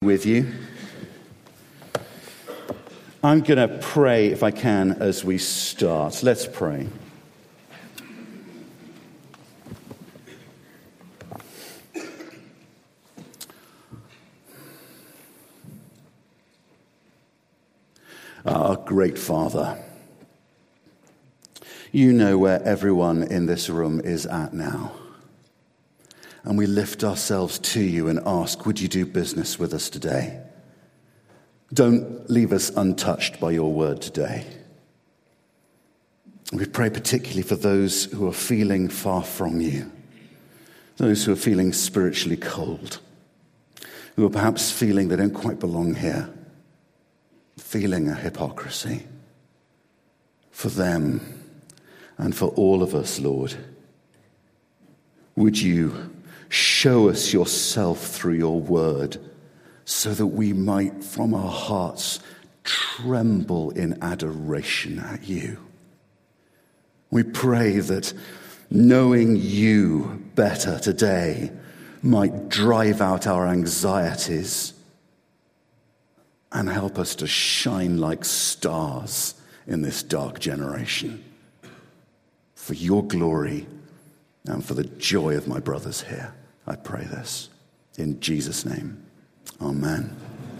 With you. I'm going to pray, if I can, as we start. Let's pray. Our great Father, you know where everyone in this room is at now. And we lift ourselves to you and ask, would you do business with us today? Don't leave us untouched by your word today. We pray particularly for those who are feeling far from you, those who are feeling spiritually cold, who are perhaps feeling they don't quite belong here, feeling a hypocrisy. For them and for all of us, Lord, would you show us yourself through your word so that we might, from our hearts, tremble in adoration at you. We pray that knowing you better today might drive out our anxieties and help us to shine like stars in this dark generation. For your glory and for the joy of my brothers here. I pray this in Jesus' name. Amen.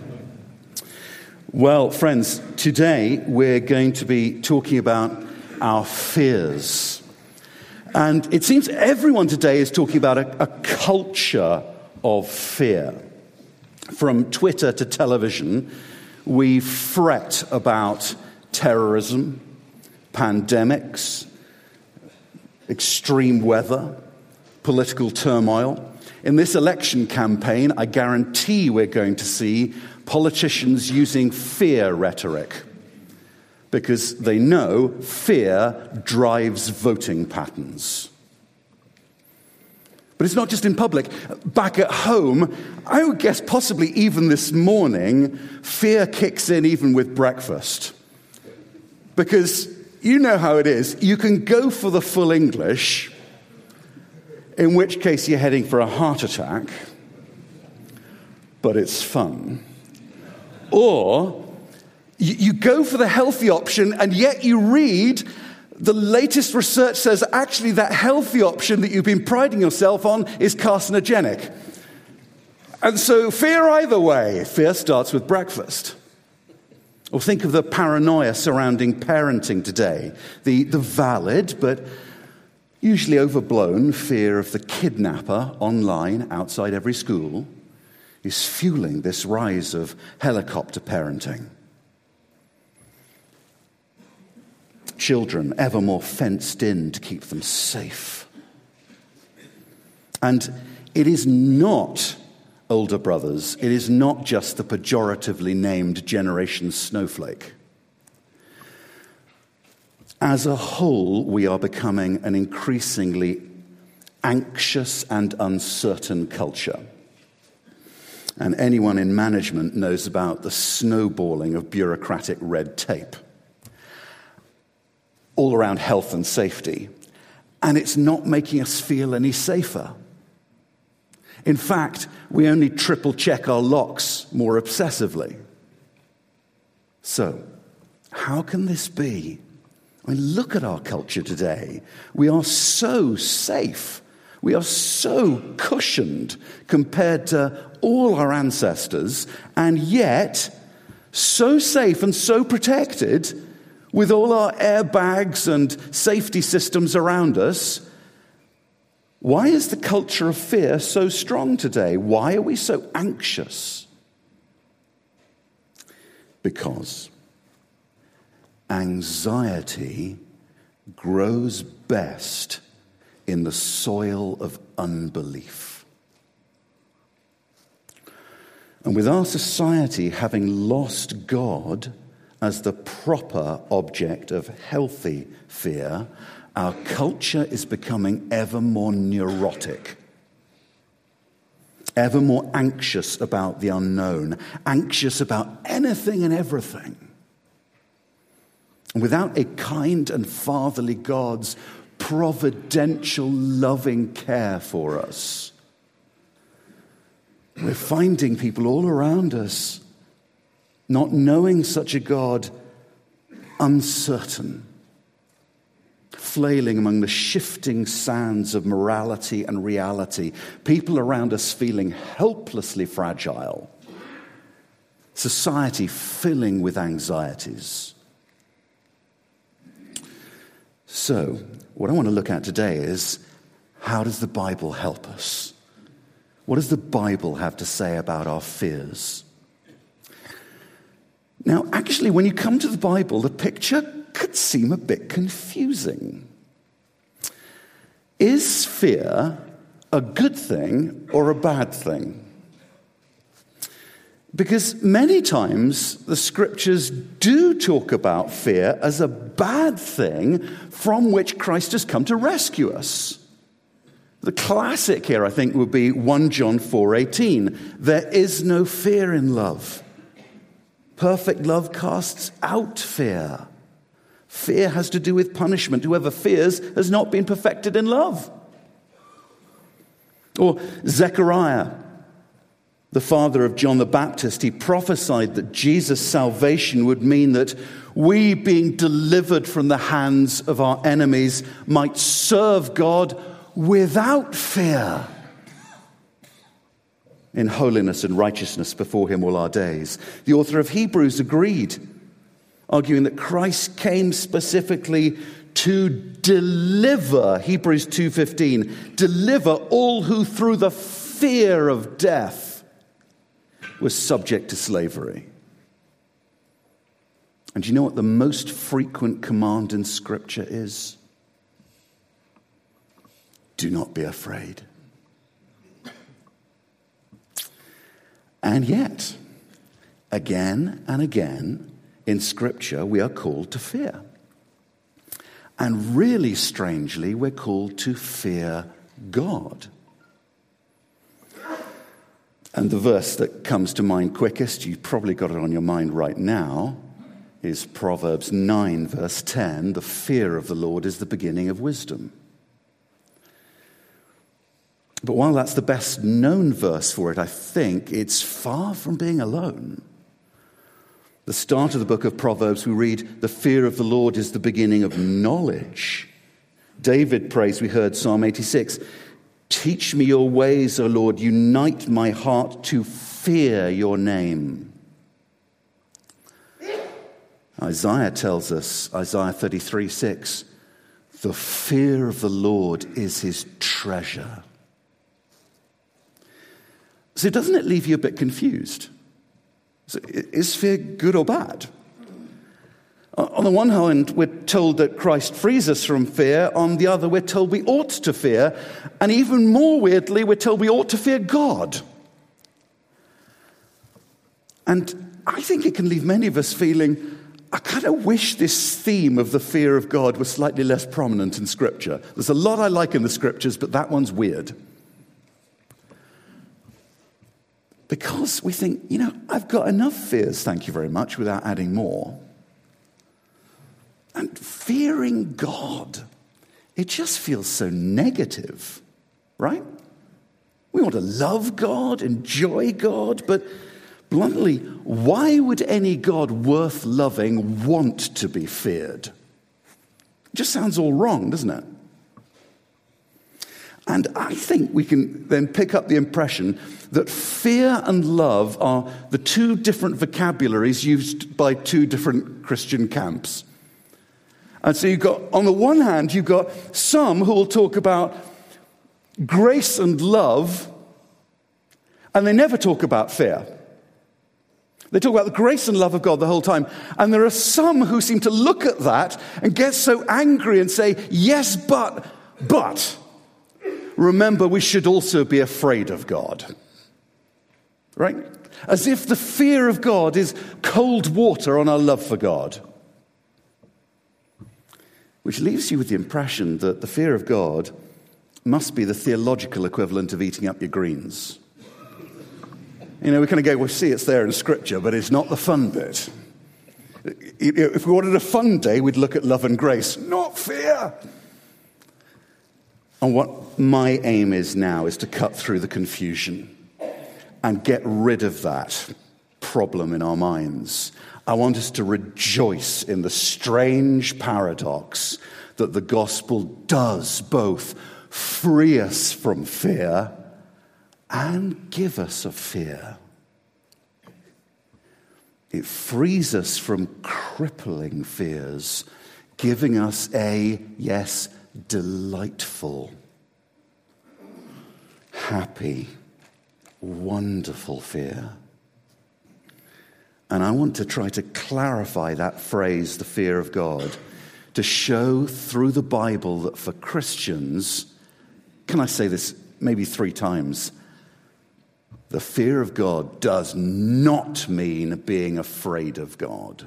Well, friends, today we're going to be talking about our fears. And it seems everyone today is talking about a culture of fear. From Twitter to television, we fret about terrorism, pandemics, extreme weather, political turmoil. In this election campaign, I guarantee we're going to see politicians using fear rhetoric because they know fear drives voting patterns. But it's not just in public. Back at home, I would guess possibly even this morning, fear kicks in even with breakfast. Because you know how it is. You can go for the full English, in which case you're heading for a heart attack, but it's fun. Or you go for the healthy option, and yet you read the latest research says actually that healthy option that you've been priding yourself on is carcinogenic. And so fear either way. Fear starts with breakfast. Or think of the paranoia surrounding parenting today. The valid but usually overblown fear of the kidnapper online outside every school is fueling this rise of helicopter parenting. Children ever more fenced in to keep them safe. And it is not, older brothers, it is not just the pejoratively named Generation Snowflake. As a whole, we are becoming an increasingly anxious and uncertain culture. And anyone in management knows about the snowballing of bureaucratic red tape all around health and safety. And it's not making us feel any safer. In fact, we only triple check our locks more obsessively. So, how can this be? I mean, look at our culture today. We are so safe. We are so cushioned compared to all our ancestors, and yet so safe and so protected with all our airbags and safety systems around us. Why is the culture of fear so strong today? Why are we so anxious? Because anxiety grows best in the soil of unbelief. And with our society having lost God as the proper object of healthy fear, our culture is becoming ever more neurotic, ever more anxious about the unknown, anxious about anything and everything. And without a kind and fatherly God's providential, loving care for us, We're finding people all around us, not knowing such a God, uncertain, flailing among the shifting sands of morality and reality. People around us feeling helplessly fragile. Society filling with anxieties. So, what I want to look at today is, how does the Bible help us? What does the Bible have to say about our fears? Now, actually, when you come to the Bible, the picture could seem a bit confusing. Is fear a good thing or a bad thing? Because many times the scriptures do talk about fear as a bad thing from which Christ has come to rescue us. The classic here, I think, would be 1 John 4:18. There is no fear in love. Perfect love casts out fear. Fear has to do with punishment. Whoever fears has not been perfected in love. Or Zechariah, the father of John the Baptist, he prophesied that Jesus' salvation would mean that we, being delivered from the hands of our enemies, might serve God without fear, in holiness and righteousness before him all our days. The author of Hebrews agreed, arguing that Christ came specifically to deliver, Hebrews 2:15, deliver all who through the fear of death was subject to slavery. And do you know what the most frequent command in Scripture is? Do not be afraid. And yet, again and again in Scripture, we are called to fear. And really strangely, we're called to fear God. And the verse that comes to mind quickest, you've probably got it on your mind right now, is Proverbs 9, verse 10. The fear of the Lord is the beginning of wisdom. But while that's the best known verse for it, I think it's far from being alone. The start of the book of Proverbs, we read, the fear of the Lord is the beginning of knowledge. David prays, we heard Psalm 86, teach me your ways, O Lord, unite my heart to fear your name. Isaiah tells us, Isaiah 33:6, the fear of the Lord is his treasure. So doesn't it leave you a bit confused? So is fear good or bad? On the one hand, we're told that Christ frees us from fear. On the other, we're told we ought to fear. And even more weirdly, we're told we ought to fear God. And I think it can leave many of us feeling, I kind of wish this theme of the fear of God was slightly less prominent in Scripture. There's a lot I like in the Scriptures, but that one's weird. Because we think, I've got enough fears, thank you very much, without adding more. And fearing God, it just feels so negative, right? We want to love God, enjoy God, but bluntly, why would any God worth loving want to be feared? It just sounds all wrong, doesn't it? And I think we can then pick up the impression that fear and love are the two different vocabularies used by two different Christian camps. And so on the one hand, you've got some who will talk about grace and love, and they never talk about fear. They talk about the grace and love of God the whole time. And there are some who seem to look at that and get so angry and say, yes, but, remember, we should also be afraid of God. Right? As if the fear of God is cold water on our love for God. Which leaves you with the impression that the fear of God must be the theological equivalent of eating up your greens. We kind of go, well, see, it's there in Scripture, but it's not the fun bit. If we wanted a fun day, we'd look at love and grace, not fear. And what my aim is now is to cut through the confusion and get rid of that problem in our minds. I want us to rejoice in the strange paradox that the gospel does both free us from fear and give us a fear. It frees us from crippling fears, giving us a, yes, delightful, happy, wonderful fear. And I want to try to clarify that phrase, the fear of God, to show through the Bible that for Christians, can I say this maybe 3 times? The fear of God does not mean being afraid of God.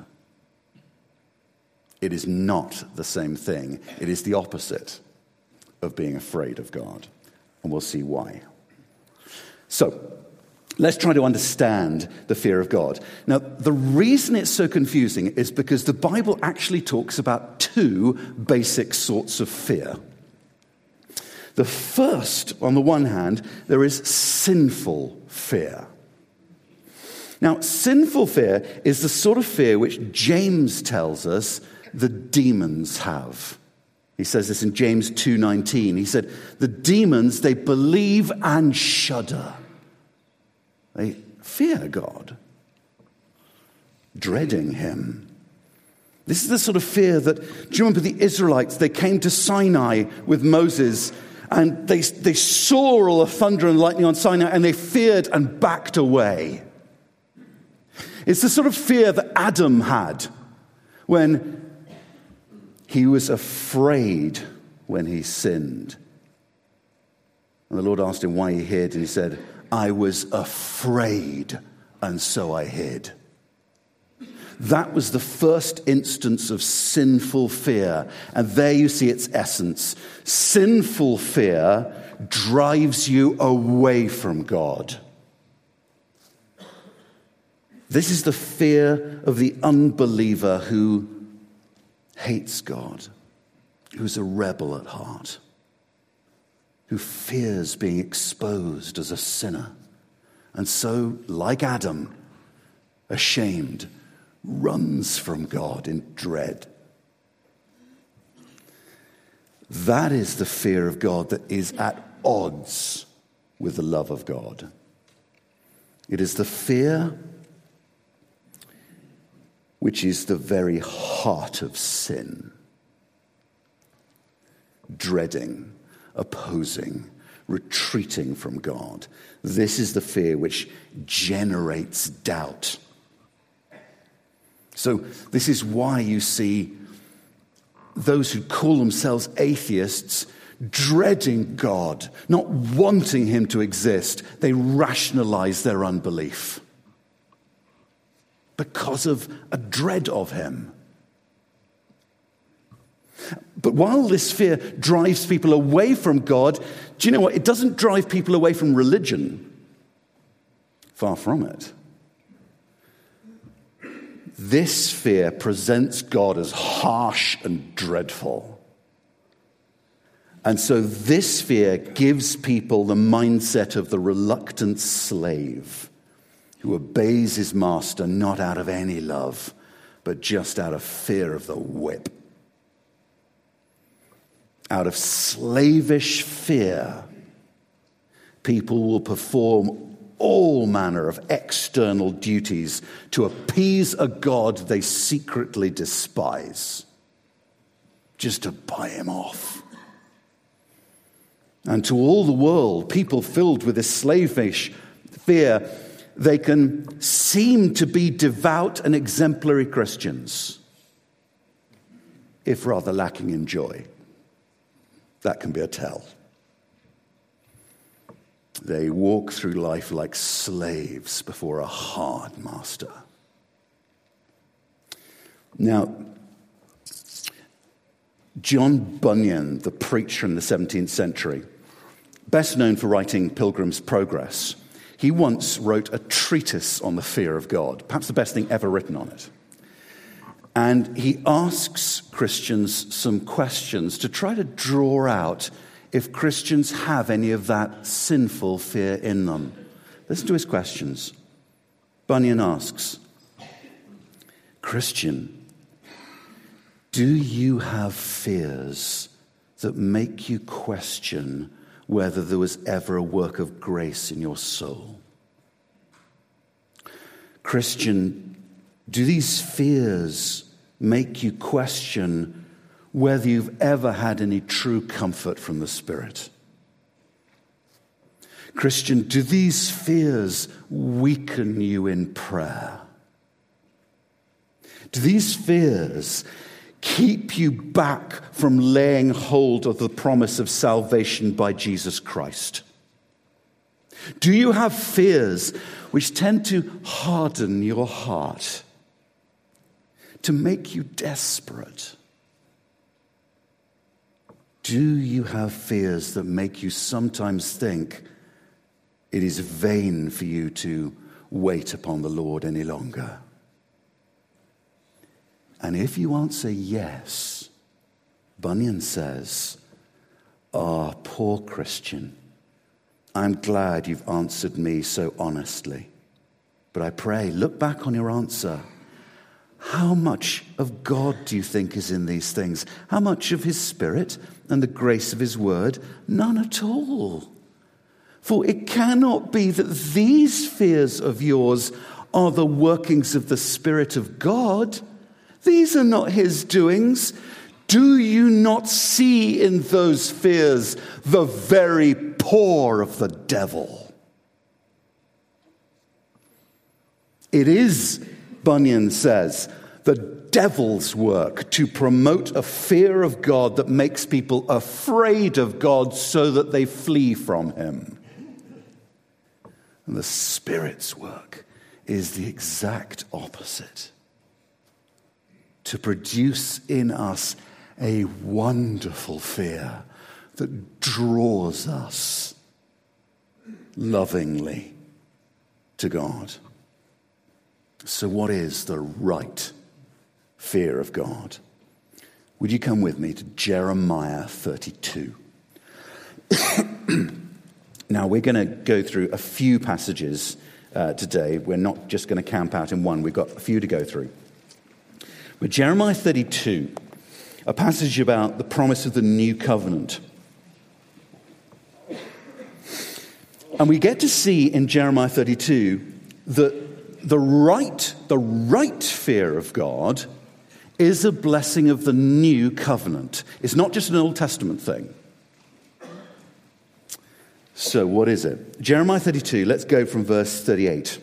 It is not the same thing. It is the opposite of being afraid of God. And we'll see why. So, let's try to understand the fear of God. Now, the reason it's so confusing is because the Bible actually talks about 2 basic sorts of fear. The first, on the one hand, there is sinful fear. Now, sinful fear is the sort of fear which James tells us the demons have. He says this in James 2:19. He said, the demons, they believe and shudder. They fear God, dreading him. This is the sort of fear that, do you remember the Israelites? They came to Sinai with Moses, and they saw all the thunder and lightning on Sinai, and they feared and backed away. It's the sort of fear that Adam had when he was afraid when he sinned. And the Lord asked him why he hid, and he said, I was afraid, and so I hid. That was the first instance of sinful fear. And there you see its essence. Sinful fear drives you away from God. This is the fear of the unbeliever who hates God, who's a rebel at heart, who fears being exposed as a sinner, and so, like Adam, ashamed, runs from God in dread. That is the fear of God that is at odds with the love of God. It is the fear which is the very heart of sin. Dreading, opposing, retreating from God. This is the fear which generates doubt. So this is why you see those who call themselves atheists dreading God, not wanting him to exist. They rationalize their unbelief because of a dread of him. But while this fear drives people away from God, do you know what? It doesn't drive people away from religion. Far from it. This fear presents God as harsh and dreadful. And so this fear gives people the mindset of the reluctant slave who obeys his master not out of any love, but just out of fear of the whip. Out of slavish fear, people will perform all manner of external duties to appease a God they secretly despise, just to buy him off. And to all the world, people filled with this slavish fear, they can seem to be devout and exemplary Christians, if rather lacking in joy. That can be a tell. They walk through life like slaves before a hard master. Now, John Bunyan, the preacher in the 17th century, best known for writing Pilgrim's Progress, he once wrote a treatise on the fear of God, perhaps the best thing ever written on it. And he asks Christians some questions to try to draw out if Christians have any of that sinful fear in them. Listen to his questions. Bunyan asks, Christian, do you have fears that make you question whether there was ever a work of grace in your soul? Christian, do these fears make you question whether you've ever had any true comfort from the Spirit? Christian, do these fears weaken you in prayer? Do these fears keep you back from laying hold of the promise of salvation by Jesus Christ? Do you have fears which tend to harden your heart, to make you desperate? Do you have fears that make you sometimes think it is vain for you to wait upon the Lord any longer? And if you answer yes, Bunyan says, poor Christian, I'm glad you've answered me so honestly. But I pray, look back on your answer. How much of God do you think is in these things? How much of his Spirit and the grace of his word? None at all. For it cannot be that these fears of yours are the workings of the Spirit of God. These are not his doings. Do you not see in those fears the very paw of the devil? It is, Bunyan says, the devil's work to promote a fear of God that makes people afraid of God so that they flee from him. And the Spirit's work is the exact opposite. To produce in us a wonderful fear that draws us lovingly to God. So what is the right fear of God? Would you come with me to Jeremiah 32? Now, we're going to go through a few passages today. We're not just going to camp out in one. We've got a few to go through. But Jeremiah 32, a passage about the promise of the new covenant. And we get to see in Jeremiah 32 that the right fear of God is a blessing of the new covenant. It's not just an Old Testament thing. So what is it? Jeremiah 32, let's go from verse 38.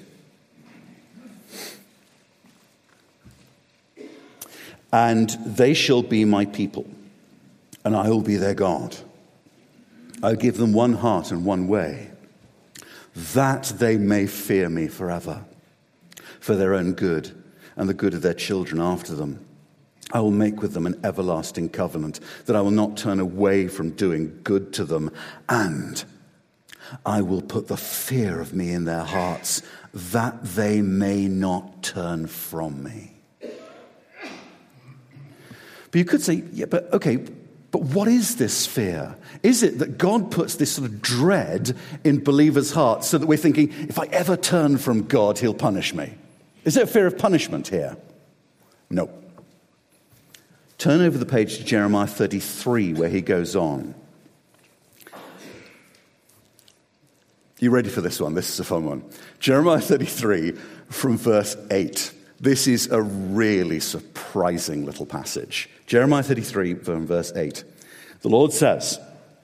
And they shall be my people, and I will be their God. I'll give them one heart and one way, that they may fear me forever, for their own good and the good of their children after them. I will make with them an everlasting covenant, that I will not turn away from doing good to them, and I will put the fear of me in their hearts, that they may not turn from me. But you could say, yeah, but what is this fear? Is it that God puts this sort of dread in believers' hearts so that we're thinking, if I ever turn from God, he'll punish me? Is there a fear of punishment here? No. Turn over the page to Jeremiah 33, where he goes on. You ready for this one? This is a fun one. Jeremiah 33 from verse 8. This is a really surprising little passage. Jeremiah 33 from verse 8. The Lord says,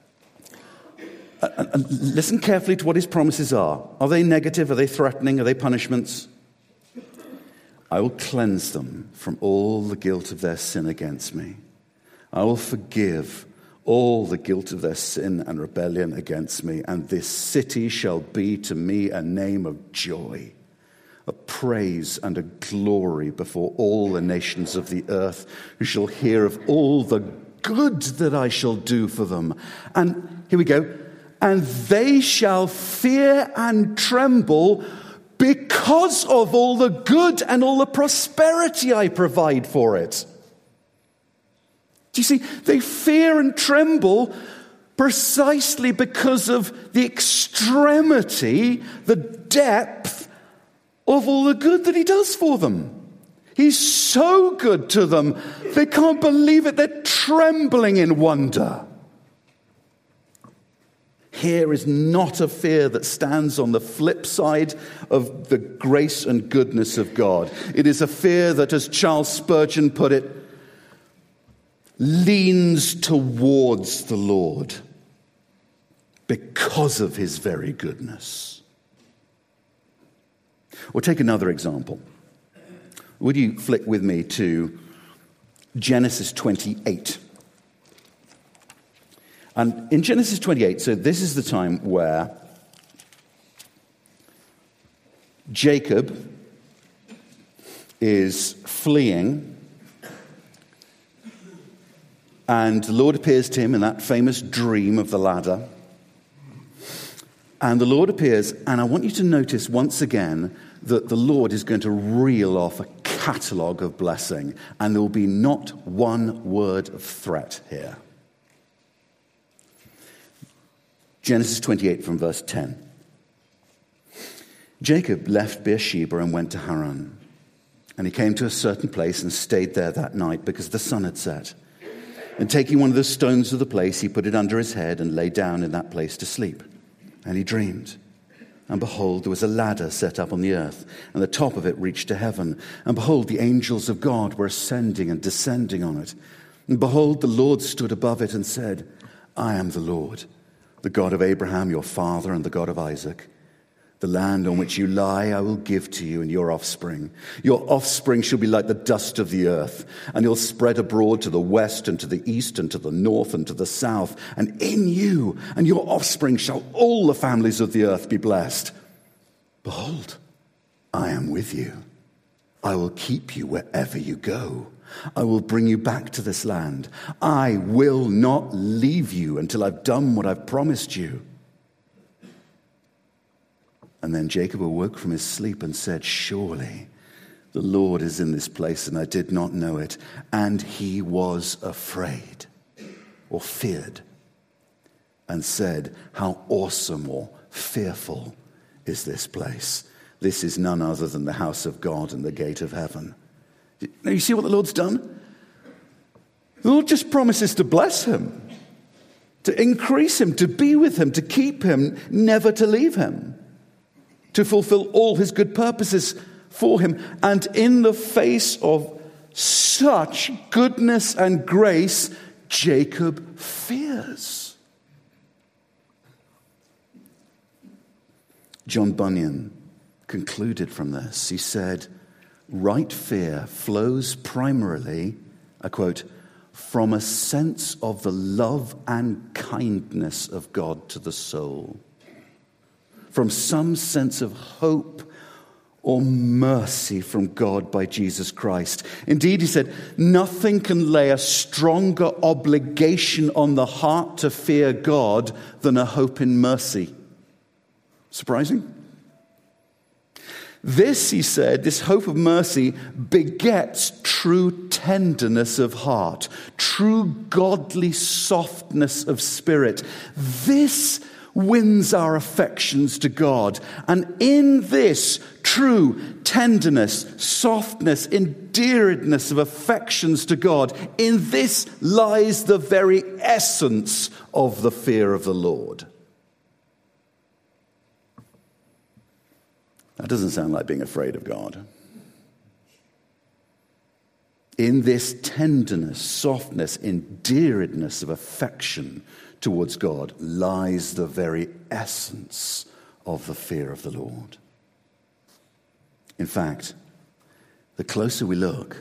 and listen carefully to what his promises are. Are they negative? Are they threatening? Are they punishments? I will cleanse them from all the guilt of their sin against me. I will forgive all the guilt of their sin and rebellion against me, and this city shall be to me a name of joy, a praise and a glory before all the nations of the earth, who shall hear of all the good that I shall do for them. And here we go. And they shall fear and tremble because of all the good and all the prosperity I provide for it. Do you see? They fear and tremble precisely because of the extremity, the depth of all the good that he does for them. He's so good to them, they can't believe it. They're trembling in wonder. Here is not a fear that stands on the flip side of the grace and goodness of God. It is a fear that, as Charles Spurgeon put it, leans towards the Lord because of his very goodness. Or take another example. Would you flick with me to Genesis 28? And in Genesis 28, so this is the time where Jacob is fleeing, and the Lord appears to him in that famous dream of the ladder. And the Lord appears, and I want you to notice once again that the Lord is going to reel off a catalogue of blessing, and there will be not one word of threat here. Genesis 28 from verse 10. Jacob left Beersheba and went to Haran. And he came to a certain place and stayed there that night because the sun had set. And taking one of the stones of the place, he put it under his head and lay down in that place to sleep. And he dreamed. And behold, there was a ladder set up on the earth, and the top of it reached to heaven. And behold, the angels of God were ascending and descending on it. And behold, the Lord stood above it and said, I am the Lord, the God of Abraham, your father, and the God of Isaac. The land on which you lie I will give to you and your offspring. Your offspring shall be like the dust of the earth, and you'll spread abroad to the west and to the east and to the north and to the south. And in you and your offspring shall all the families of the earth be blessed. Behold, I am with you. I will keep you wherever you go. I will bring you back to this land. I will not leave you until I've done what I've promised you. And then Jacob awoke from his sleep and said, surely the Lord is in this place, and I did not know it. And he was afraid, or feared, and said, how awesome or fearful is this place. This is none other than the house of God and the gate of heaven. Now you see what the Lord's done? The Lord just promises to bless him, to increase him, to be with him, to keep him, never to leave him, to fulfill all his good purposes for him. And in the face of such goodness and grace, Jacob fears. John Bunyan concluded from this. He said, right fear flows primarily, I quote, from a sense of the love and kindness of God to the soul, from some sense of hope or mercy from God by Jesus Christ. Indeed, he said, nothing can lay a stronger obligation on the heart to fear God than a hope in mercy. Surprising? This, he said, this hope of mercy begets true tenderness of heart, true godly softness of spirit. This wins our affections to God. And in this true tenderness, softness, endearedness of affections to God, in this lies the very essence of the fear of the Lord. That doesn't sound like being afraid of God. In this tenderness, softness, endearedness of affection towards God lies the very essence of the fear of the Lord. In fact, the closer we look,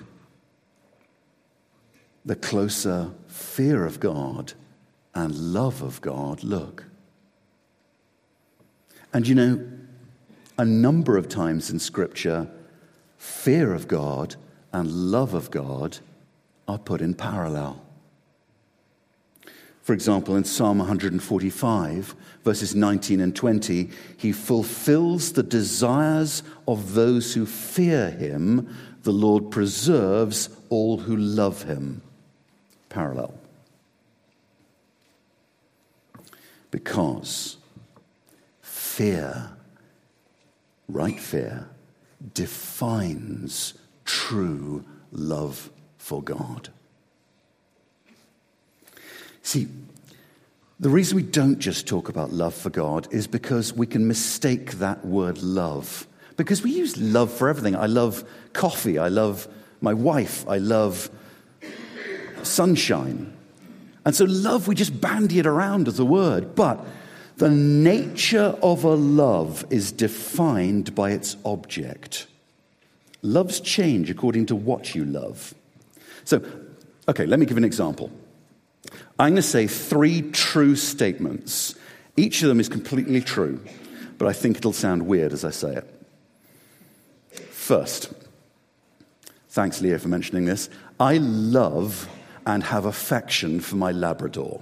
the closer fear of God and love of God look. And you know, a number of times in Scripture, fear of God and love of God are put in parallel. For example, in Psalm 145, verses 19 and 20, he fulfills the desires of those who fear him. The Lord preserves all who love him. Parallel. Because fear, right fear, defines true love for God. See, the reason we don't just talk about love for God is because we can mistake that word love. Because we use love for everything. I love coffee. I love my wife. I love sunshine. And so love, we just bandy it around as a word. But the nature of a love is defined by its object. Loves change according to what you love. So, okay, let me give an example. I'm going to say 3 true statements. Each of them is completely true, but I think it'll sound weird as I say it. First, thanks, Leah, for mentioning this. I love and have affection for my Labrador.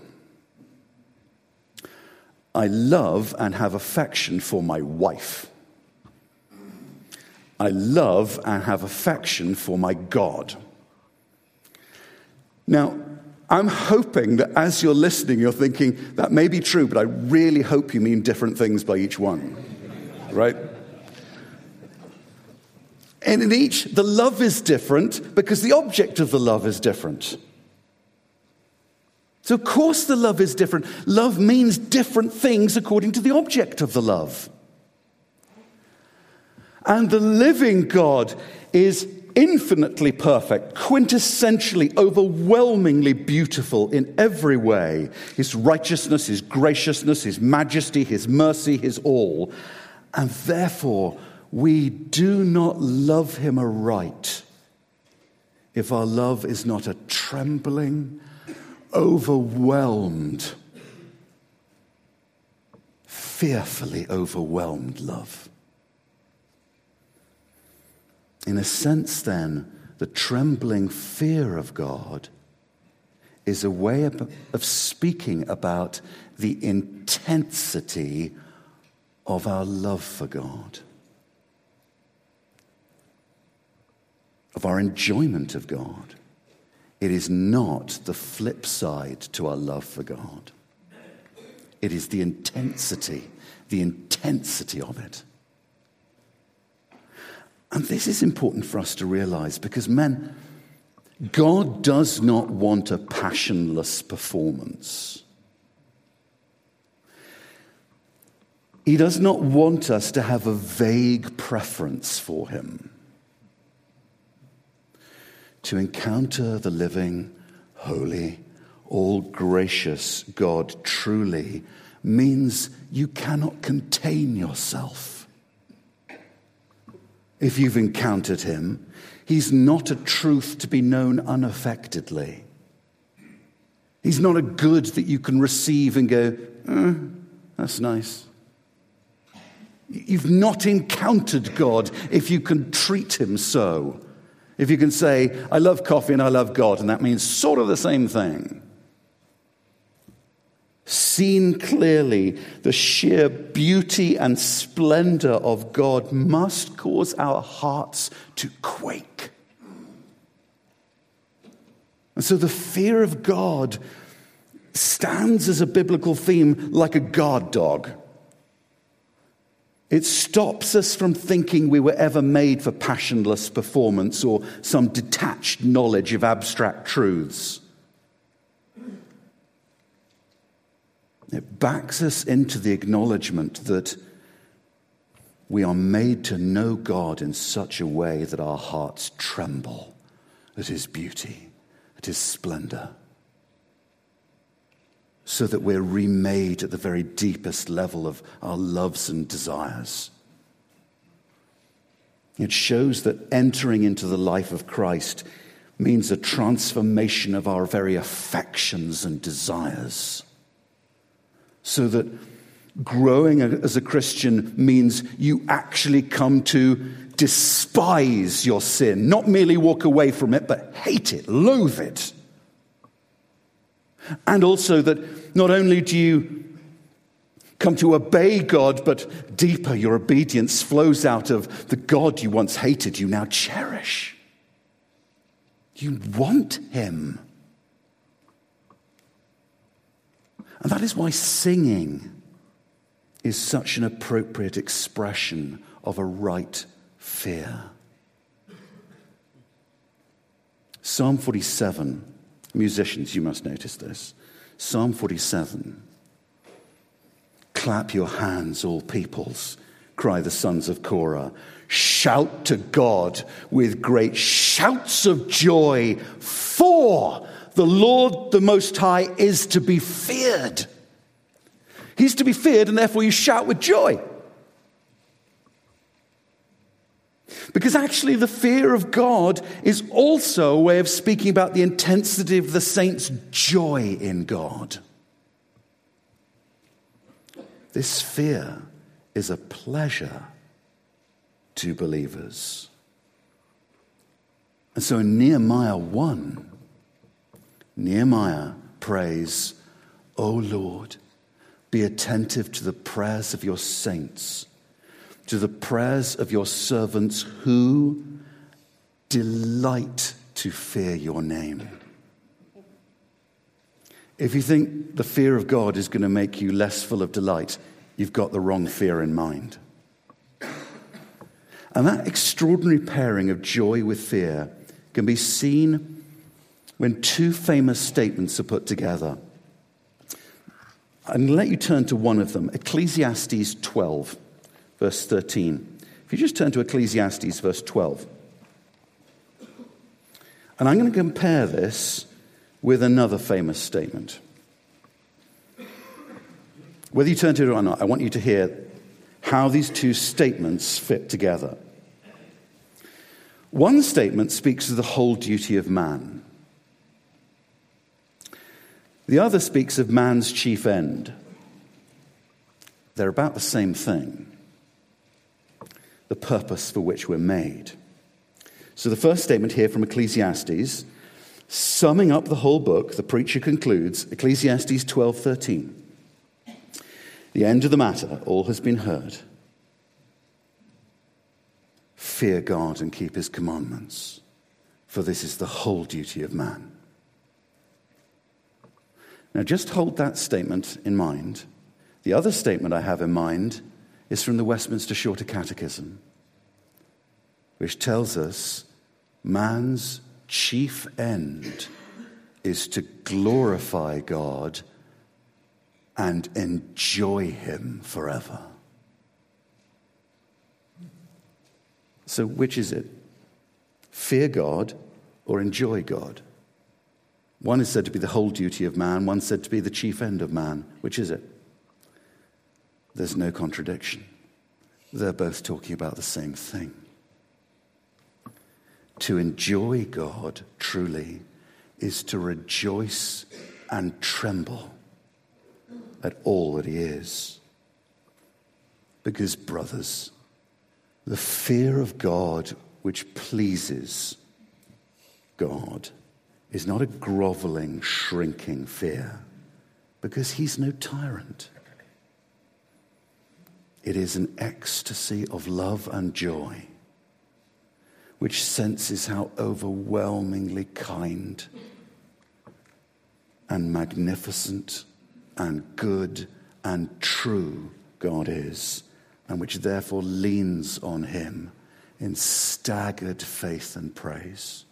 I love and have affection for my wife. I love and have affection for my God. Now, I'm hoping that as you're listening, you're thinking, that may be true, but I really hope you mean different things by each one, right? And in each, the love is different because the object of the love is different. So of course the love is different. Love means different things according to the object of the love. And the living God is infinitely perfect, quintessentially, overwhelmingly beautiful in every way. His righteousness, his graciousness, his majesty, his mercy, his all. And therefore, we do not love him aright if our love is not a trembling, overwhelmed, fearfully overwhelmed love. In a sense, then, the trembling fear of God is a way of speaking about the intensity of our love for God, of our enjoyment of God. It is not the flip side to our love for God. It is the intensity of it. And this is important for us to realize because, men, God does not want a passionless performance. He does not want us to have a vague preference for him. To encounter the living, holy, all-gracious God truly means you cannot contain yourself. If you've encountered him, he's not a truth to be known unaffectedly. He's not a good that you can receive and go, that's nice. You've not encountered God if you can treat him so. If you can say, I love coffee and I love God, and that means sort of the same thing. Seen clearly, the sheer beauty and splendor of God must cause our hearts to quake. And so the fear of God stands as a biblical theme like a guard dog. It stops us from thinking we were ever made for passionless performance or some detached knowledge of abstract truths. It backs us into the acknowledgement that we are made to know God in such a way that our hearts tremble at his beauty, at his splendor, so that we're remade at the very deepest level of our loves and desires. It shows that entering into the life of Christ means a transformation of our very affections and desires. So that growing as a Christian means you actually come to despise your sin, not merely walk away from it, but hate it, loathe it. And also that not only do you come to obey God, but deeper your obedience flows out of the God you once hated, you now cherish. You want him. And that is why singing is such an appropriate expression of a right fear. Psalm 47, musicians, you must notice this. Psalm 47. Clap your hands, all peoples, cry the sons of Korah. Shout to God with great shouts of joy, for the Lord the Most High is to be feared. He's to be feared, and therefore you shout with joy. Because actually the fear of God is also a way of speaking about the intensity of the saints' joy in God. This fear is a pleasure to believers. And so in Nehemiah 1, Nehemiah prays, O Lord, be attentive to the prayers of your saints, to the prayers of your servants who delight to fear your name. If you think the fear of God is going to make you less full of delight, you've got the wrong fear in mind. And that extraordinary pairing of joy with fear can be seen when two famous statements are put together. I'm going to let you turn to one of them, Ecclesiastes 12. Verse 13. If you just turn to Ecclesiastes, verse 12. And I'm going to compare this with another famous statement. Whether you turn to it or not, I want you to hear how these two statements fit together. One statement speaks of the whole duty of man. The other speaks of man's chief end. They're about the same thing. The purpose for which we're made. So the first statement here from Ecclesiastes, summing up the whole book, the preacher concludes, Ecclesiastes 12:13. The end of the matter, all has been heard. Fear God and keep his commandments, for this is the whole duty of man. Now just hold that statement in mind. The other statement I have in mind is from the Westminster Shorter Catechism, which tells us man's chief end is to glorify God and enjoy him forever. So which is it? Fear God or enjoy God? One is said to be the whole duty of man, one said to be the chief end of man. Which is it? There's no contradiction. They're both talking about the same thing. To enjoy God truly is to rejoice and tremble at all that he is. Because, brothers, the fear of God which pleases God is not a groveling, shrinking fear, because he's no tyrant. It is an ecstasy of love and joy, which senses how overwhelmingly kind and magnificent and good and true God is, and which therefore leans on him in staggered faith and praise.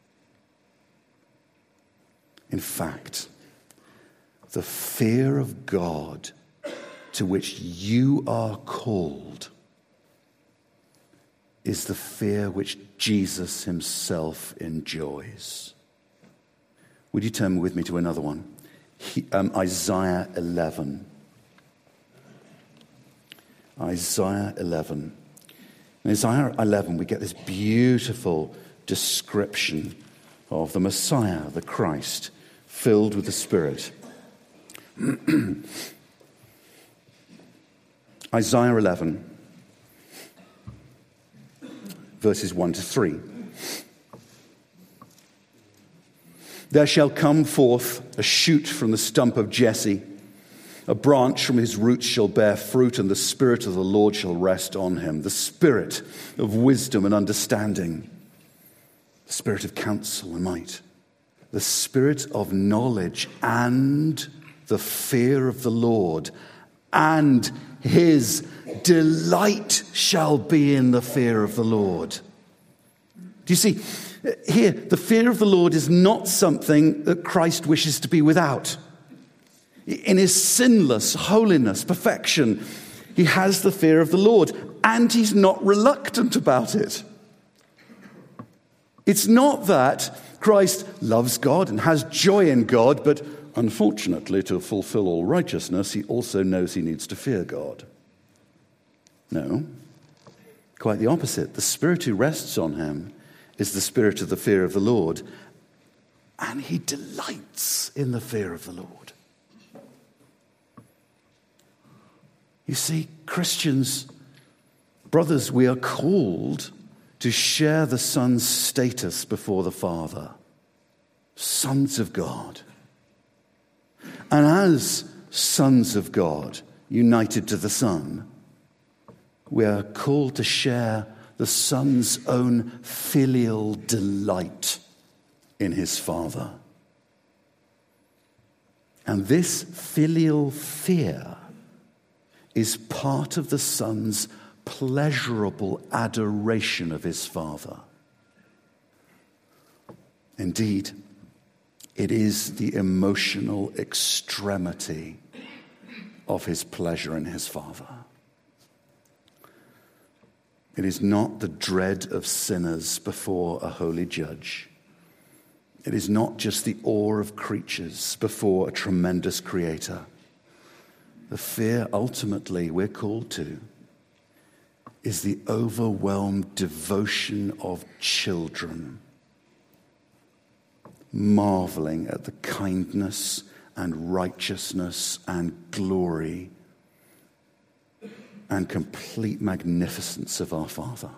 In fact, the fear of God to which you are called is the fear which Jesus himself enjoys. Would you turn with me to another one? Isaiah 11. Isaiah 11. In Isaiah 11, we get this beautiful description of the Messiah, the Christ, filled with the Spirit. Isaiah 11, verses 1 to 3. There shall come forth a shoot from the stump of Jesse, a branch from his roots shall bear fruit, and the Spirit of the Lord shall rest on him, the Spirit of wisdom and understanding, the Spirit of counsel and might, the Spirit of knowledge and the fear of the Lord, and his delight shall be in the fear of the Lord. Do you see, here, the fear of the Lord is not something that Christ wishes to be without. In his sinless holiness, perfection, he has the fear of the Lord, and he's not reluctant about it. It's not that Christ loves God and has joy in God, but unfortunately, to fulfill all righteousness, he also knows he needs to fear God. No, quite the opposite. The Spirit who rests on him is the spirit of the fear of the Lord, and he delights in the fear of the Lord. You see, Christians, brothers, we are called to share the Son's status before the Father, sons of God. And as sons of God, united to the Son, we are called to share the Son's own filial delight in his Father. And this filial fear is part of the Son's pleasurable adoration of his Father. Indeed, it is the emotional extremity of his pleasure in his Father. It is not the dread of sinners before a holy judge. It is not just the awe of creatures before a tremendous creator. The fear ultimately we're called to is the overwhelmed devotion of children, marveling at the kindness and righteousness and glory and complete magnificence of our Father.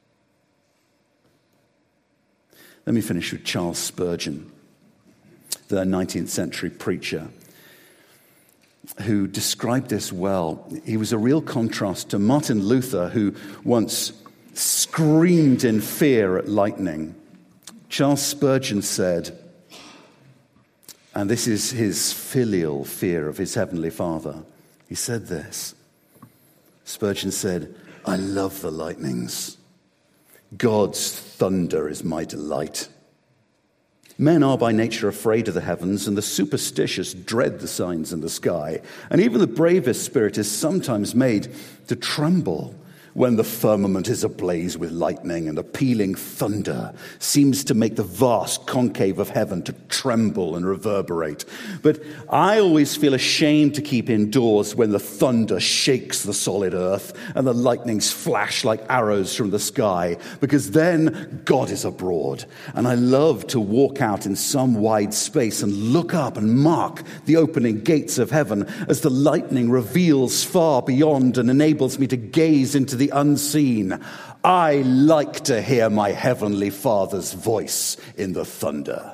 Let me finish with Charles Spurgeon, the 19th century preacher, who described this well. He was a real contrast to Martin Luther, who once screamed in fear at lightning. Charles Spurgeon said, and this is his filial fear of his heavenly Father, he said this. Spurgeon said, "I love the lightnings. God's thunder is my delight. Men are by nature afraid of the heavens, and the superstitious dread the signs in the sky. And even the bravest spirit is sometimes made to tremble when the firmament is ablaze with lightning, and the pealing thunder seems to make the vast concave of heaven to tremble and reverberate. But I always feel ashamed to keep indoors when the thunder shakes the solid earth and the lightnings flash like arrows from the sky, because then God is abroad. And I love to walk out in some wide space and look up and mark the opening gates of heaven as the lightning reveals far beyond and enables me to gaze into the unseen. I like to hear my heavenly Father's voice in the thunder."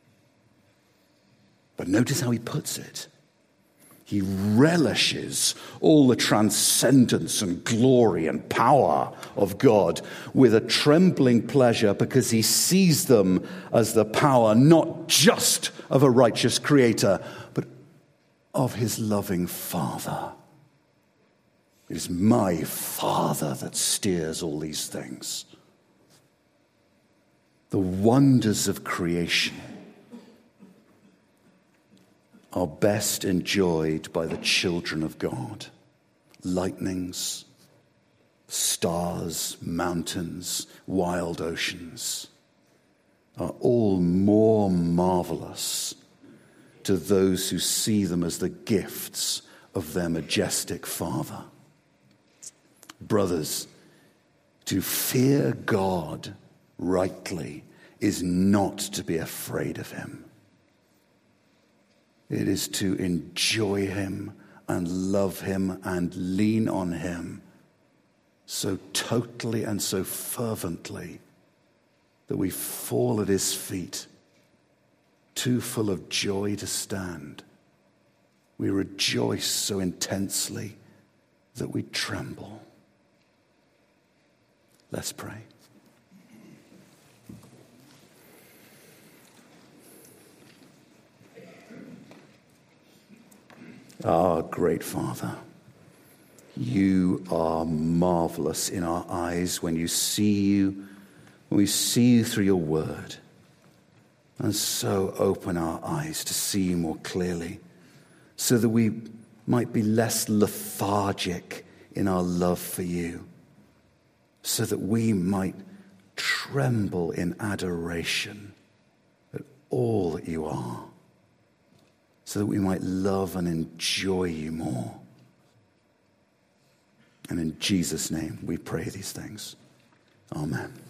But notice how he puts it. He relishes all the transcendence and glory and power of God with a trembling pleasure, because he sees them as the power not just of a righteous creator, but of his loving Father. It is my Father that steers all these things. The wonders of creation are best enjoyed by the children of God. Lightnings, stars, mountains, wild oceans are all more marvelous to those who see them as the gifts of their majestic Father. Brothers, to fear God rightly is not to be afraid of him. It is to enjoy him and love him and lean on him so totally and so fervently that we fall at his feet, too full of joy to stand. We rejoice so intensely that we tremble. Let's pray. Our great Father, you are marvelous in our eyes when we see you through your word. And so open our eyes to see you more clearly, so that we might be less lethargic in our love for you, so that we might tremble in adoration at all that you are, so that we might love and enjoy you more. And in Jesus' name we pray these things. Amen.